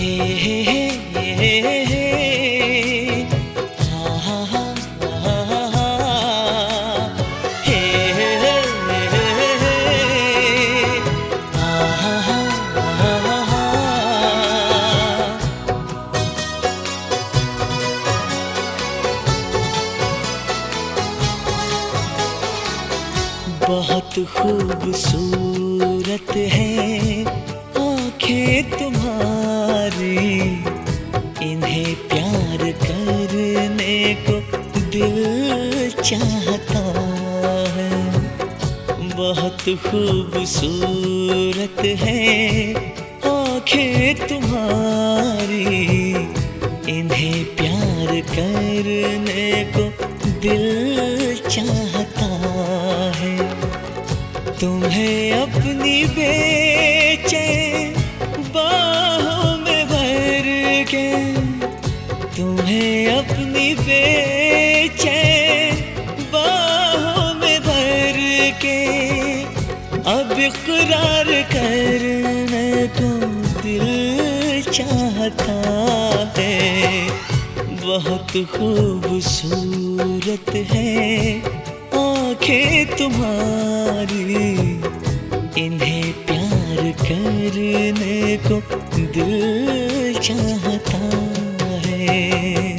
हे हे हा हा हा हा हा हे हे हा हा हा हा। बहुत खूबसूरत है आँखें तुम्हारी, इन्हें प्यार करने को दिल चाहता है। बहुत खूबसूरत है आँखें तुम्हारी, इन्हें प्यार करने को दिल चाहता है। तुम्हें अपनी बेचैन बाहों में भर के, तुम्हें अपनी बेचैन बाहों में भर के अब इक़रार करने को दिल चाहता है। बहुत खूबसूरत है आँखें तुम्हारी, इन्हें प्यार करने को दिल चाहता है।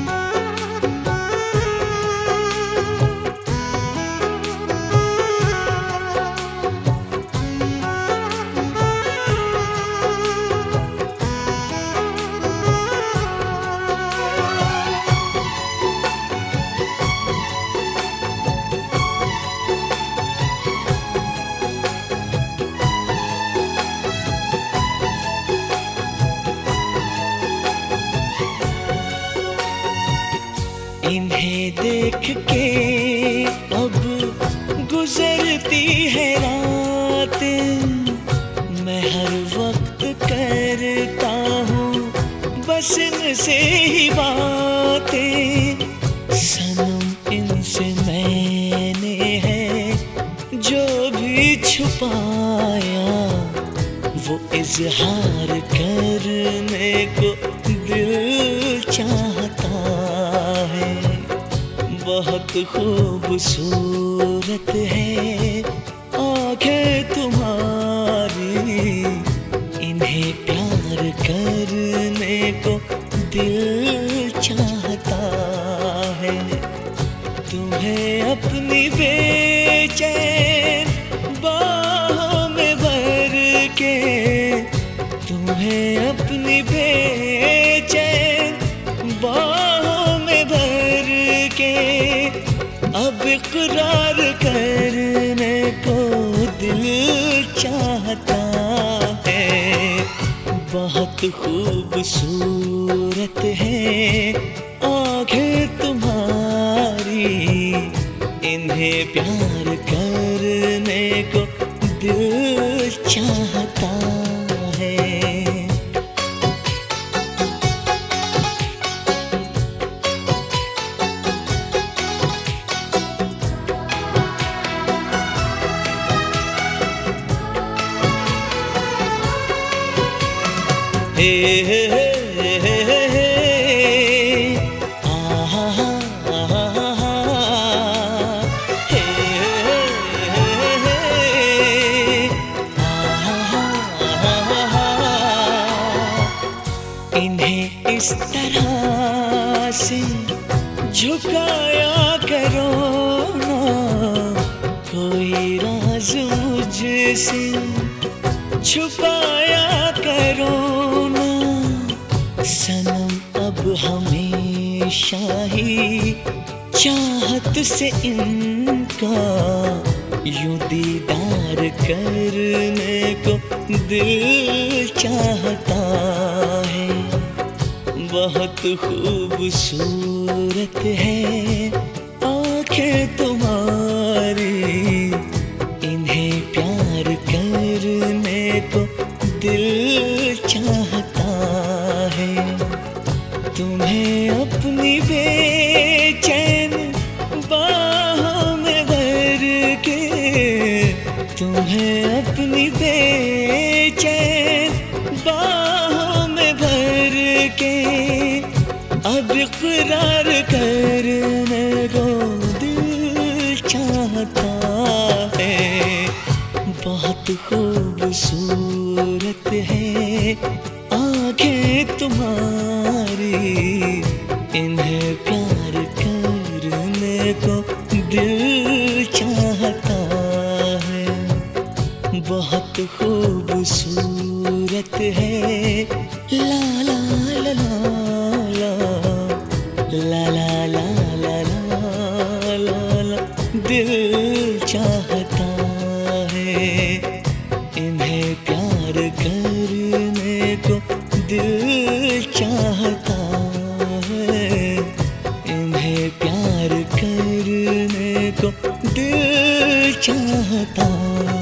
इन्हें देख के अब गुजरती है रातें, मैं हर वक्त करता हूँ बस इनसे ही बातें। सनम इनसे मैंने है जो भी छुपाया, वो इज़हार करने को दिल चाहता है। बहुत खूबसूरत है आँखें तुम्हारी, इन्हें प्यार करने को दिल चाहता है। तुम्हें अपनी बेचैन बाहों में भर के, तुम्हें अपनी बेचैन बाहों में भर के अब इक़रार करने को दिल चाहता है। बहुत खूबसूरत है आँखें तुम्हारी, इन्हें प्यार करने को दिल चाहता है। हे हे हे हे हे हा हा हा हा हे हे हे हा हा हा। इन्हें इस तरह से झुकाया करो ना, कोई राज मुझसे छुपाया करो ना। सनम अब हमेशा ही चाहत से इनका यूं दीदार करने को दिल चाहता है। बहुत खूबसूरत है आँखें तुम्हारी, इन्हें प्यार करने को दिल चाहता है। तुम्हें अपनी बेचैन बाहों में भर के, तुम्हें अपनी बेचैन बाहों में भर के अब इकरार करने को दिल चाहता है। बहुत खूबसूरत है आंखें तुम्हारी, इन्हें प्यार करने को दिल चाहता है। बहुत खूबसूरत है ला ला ला ला ला ला ला ला ला ला ला, दिल चाहता है। इन्हें प्यार करने को दिल चाहता है। इन्हें प्यार करने को दिल चाहता